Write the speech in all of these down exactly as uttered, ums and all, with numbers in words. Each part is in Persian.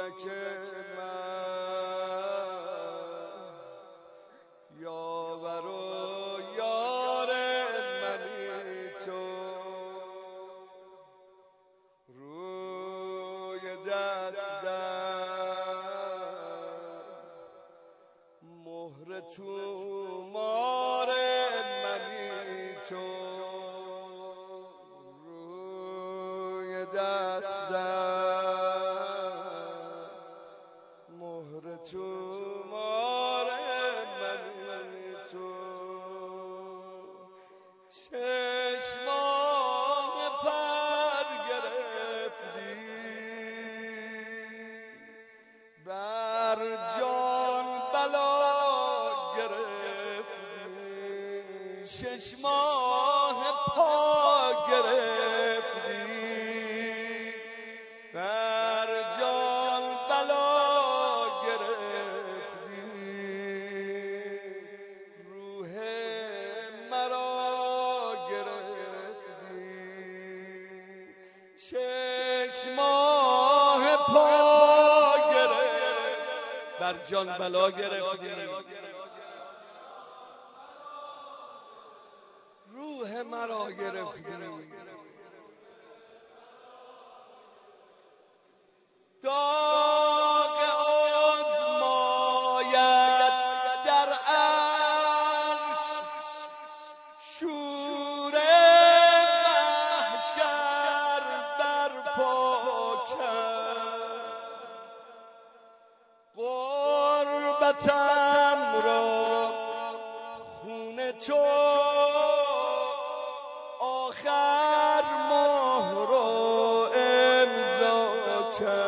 کودک من یاور و یار منی تو روی دستم مهر تومار منی تو روی دستم مهر تومار منی تو شش ماه پر گرفتی بر جان بلا گرفتی شش ماه پا گرفتی بر جان بلا گرفتی روح مرا گرفتی شش ماه پا گرفت بر جان بلا گرفتی روح مرا گرفتی داغ آزمایت در عرش شور محشر برپا کرد غربتم را خون تو آخر ماه را امضا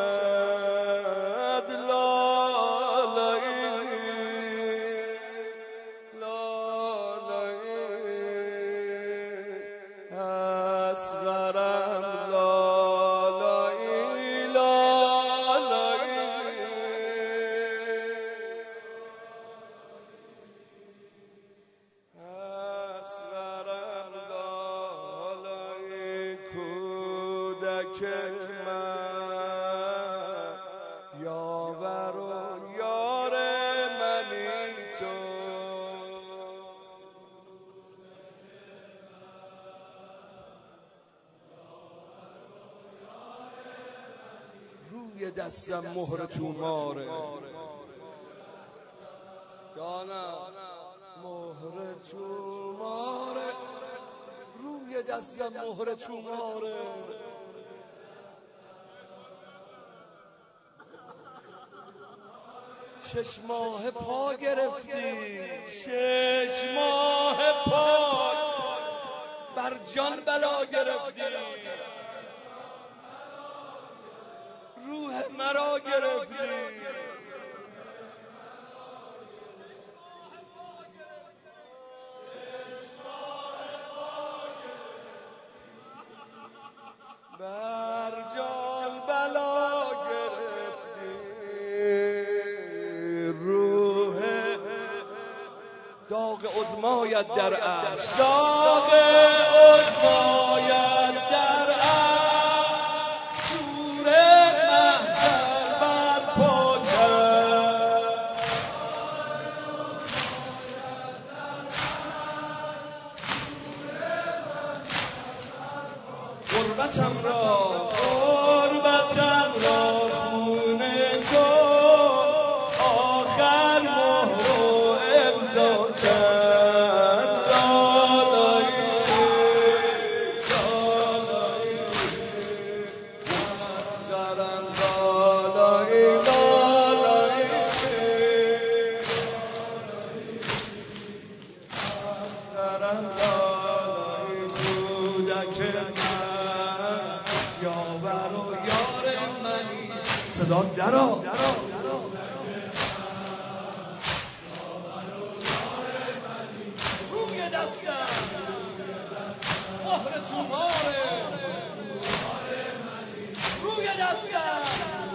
کرد لالایی لالایی اصغرم لالایی لالایی اصغرم لالایی کودک من یاور و یار منی تو روی دستم مهر توماره جانم مهر توماره روی دستم مهر توماره شش ماه پا گرفتی شش ماه پا بر جان بلا گرفتی روح مرا گرفتی بر جان بلا گرفتی روح داغ عظمایت در عرش داغ عظمایت در عرش شور محشر برپا کرد غربتم را غربتم را خون تو آخر مهر رو امضا کرد لالایی لالایی اصغرم لالایی لالایی اصغرم لالایی کودک من یاور و یار منی صدا درا روی دستم مهر توماره روی دستم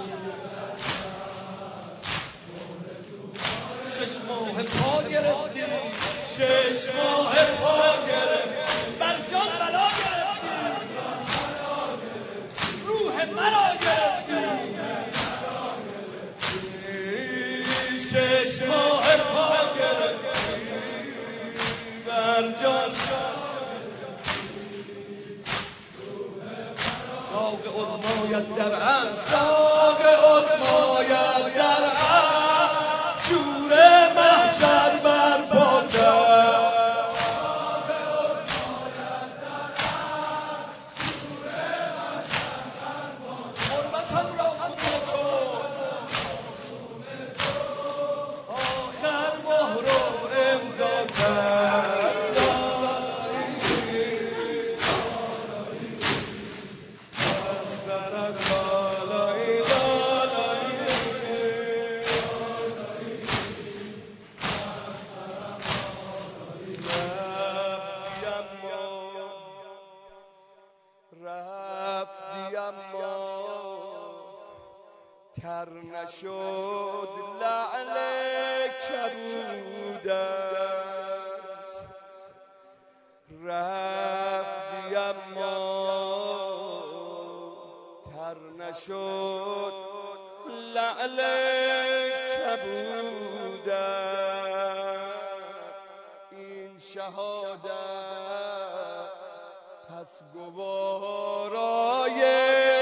شش ماه پا گرفتی شش ماه پا گرفتی بر جان بلا گرفتی روح مرا گرفتی داغ عظمایت در عرش، داغ عظمایت در عرش، شور محشر برپا کرد. حرمتم را خون تو، آخر مهر رو امضا کرد. رفتی اما تر نشد لعل کبودت، رفتی اما تر نشد لعل کبودت. این شهادت پس گوارای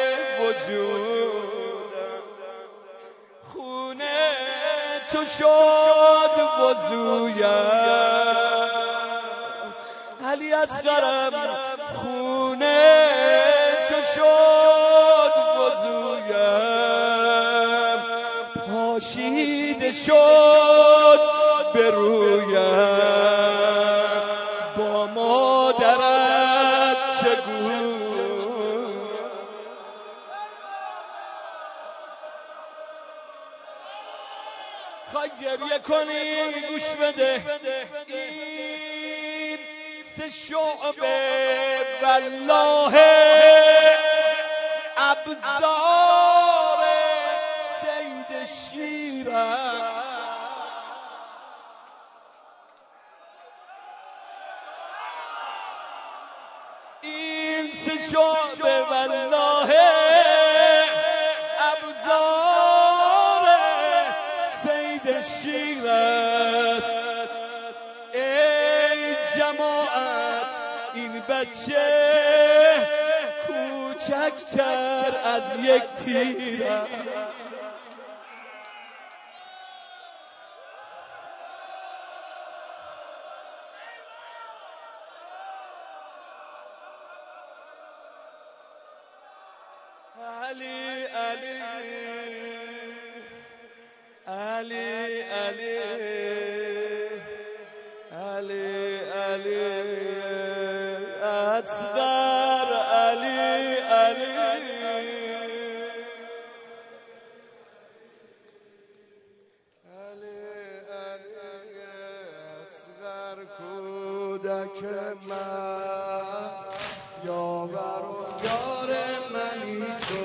وجودم، خون تو شد وضویم علی اصغرم، خون تو شد وضویم، پاشیده شد به رویم، با مادرت چگونه خواهی گریه کنی. گوش بده، این سه شعبه والله ابزار صید شیر است. این سه شعبه والله ابزار صید شیر است. ای جماعت این بچه کوچکتر از یک تیر است. علی علی علی علی علی علی اصغر علی علی علی علی اصغر کودک من، یاور و یار منی تو.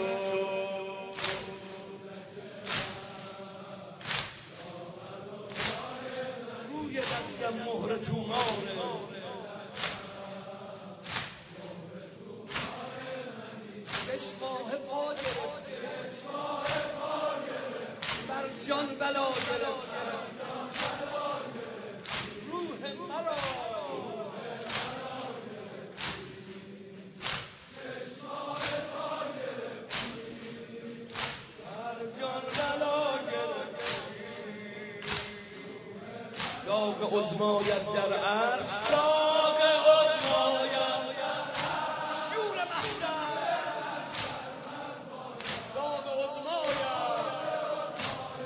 روی دستم مهر توماره، چشماه پا گرفته، بر جان بلا گرفته، روح مرا داغ عظمایت در عرش، داغ عظمایت شور محشر، داغ عظمایت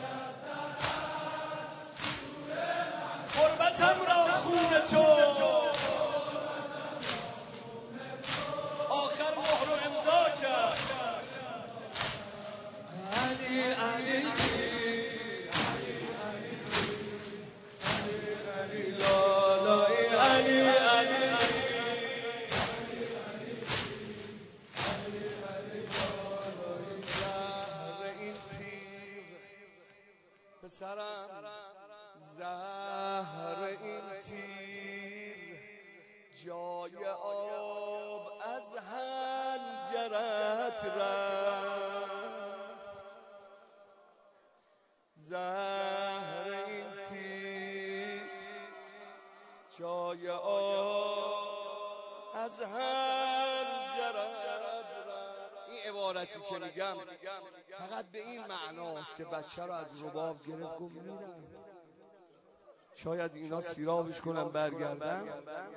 حرمتم را خون تو، آخر مهر رو امضا کرد. علی علی سرم زهر این تیر، جای آب از حنجرت رفت. زهر این تیر، جای آب از حنجرت رفت. این عبارتی که میگم فقط به این معناست که بچه رو از رباب گرفت گفت میرم. شاید اینا سیرابش کنن برگردن.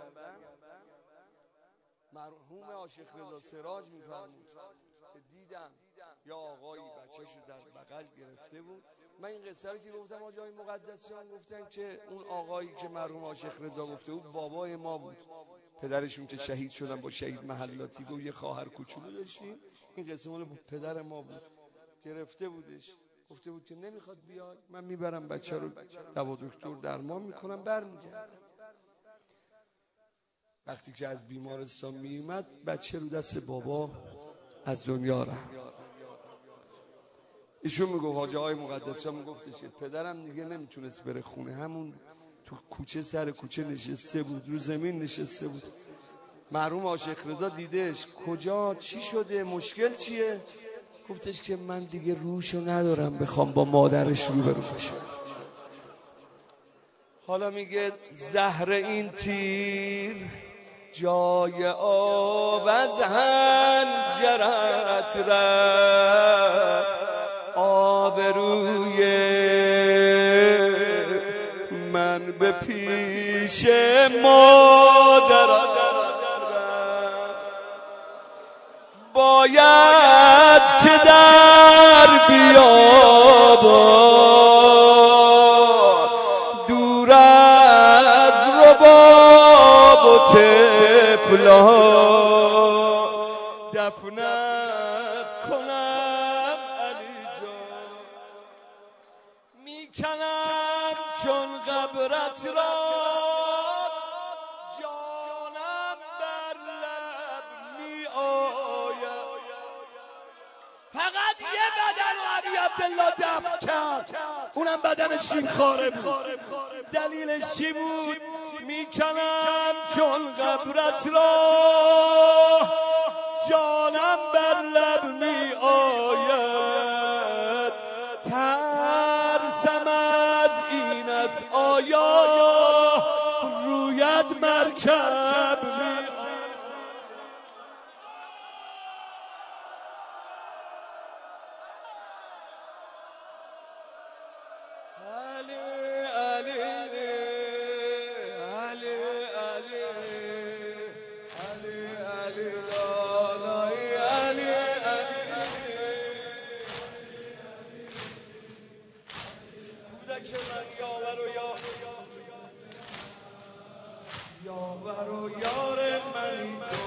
مرحوم عاشق رضا سراج میفرمود که دیدم یا آقایی بچه‌شو در بغل گرفته بود. من این قصه رو که گفتم آجای مقدسیان گفتن که اون آقایی که مرحوم عاشق رضا گفته بود بابای ما بود، پدرشون که شهید شدن با شهید محلاتی. گفت یه خواهر کوچولو داشتیم، این قصه مال پدر ما بود، گرفته بودش، گفته بود که نمیخواد بیای، من میبرم بچه رو دوا دکتر درمان میکنم برمیگردم. وقتی که از بیمارستان میومد بچه رو دست بابا از دنیا رفت. ایشون میگفت حاجی آقای مقدسیان میگفتش که پدرم دیگه نمیتونست بره خونه، همون تو کوچه سر کوچه نشسته بود، رو زمین نشسته بود. مرحوم عاشق رضا دیدش، کجا چی شده مشکل چیه؟ گفتش که من دیگه روشو ندارم بخوام با مادرش روبرو بشم. حالا میگه زهر این تیر جای آب از حنجرت رفت، آبروی من به پیش مادرت باید که در بیابان دور از رباب و طفلا دفنت کنم علی جان، میکنم چون قبرت را جانم بر لب می آید. فقط یه بدن و علی عبدالله دفن کرد، اونم بدن شیرخواره بود. دلیلش چی بود؟ میکنم چون قبرت را جانم بر لب می آید، ترسم از این از آیا رویت مرکب می آید. علی علی علی علی علی علی لالای علی علی کودک من یاور و یار یاور و یار منی تو،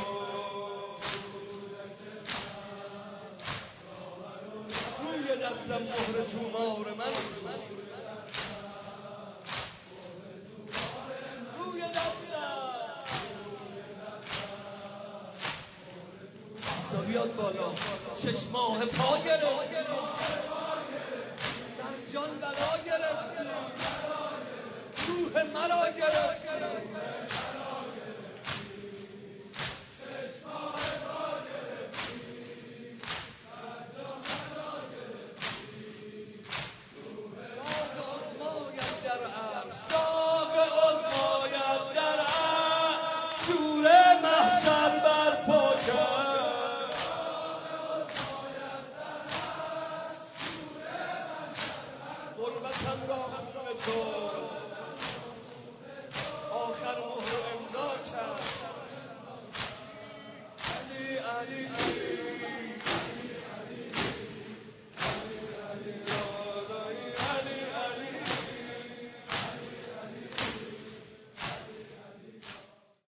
روی دستم مهر تومار من روی دستم بیاد بالا، شش ماه پا گرفتی در جان بلا گرفتی، روح مرا گرفتی.